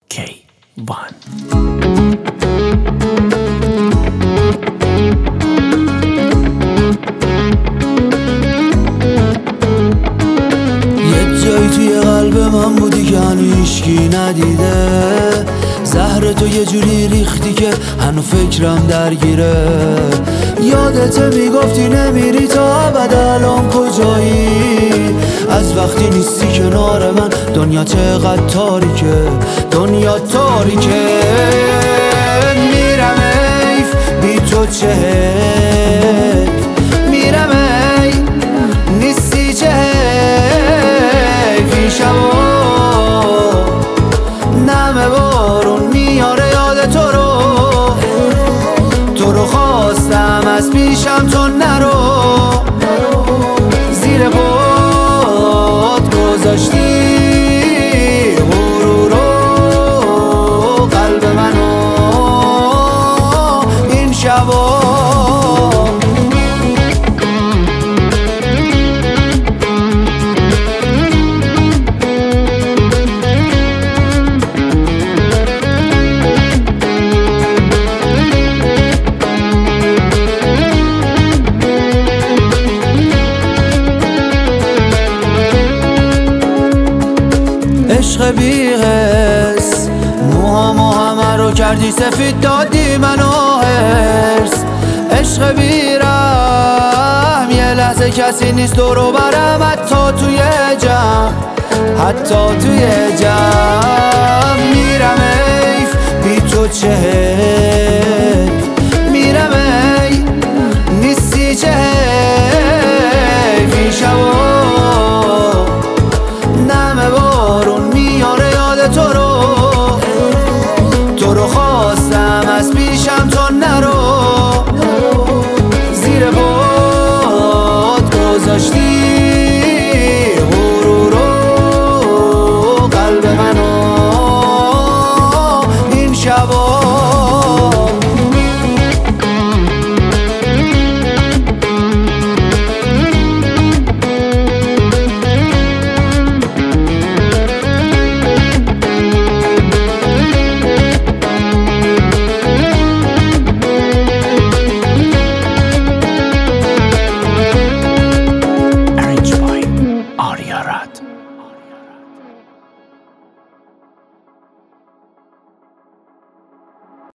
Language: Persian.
K1. توی قلب من بودی که هنو هیشکی ندیده، زهر تو یه جوری ریختی که هنو فکرم درگیره. یادت میگفتی نمیری تا ابد، الان کجایی؟ از وقتی نیستی کنار من دنیا چقدر تاریکه، دنیا تاریکه. میرم ایف بی تو چه میرم ای نیستی چه شبا نمه بارون میاره یاد تو رو خواستم از پیشم تو نرو، زیر پات گذاشتی غرور و قلب منو این شبا. عشق بی‌حس موهامو همه رو کردی سفید، دادی منو هرس. عشق بی‌رحم یه لحظه کسی نیست دورو برم، حتی توی جمع، حتی توی جمع.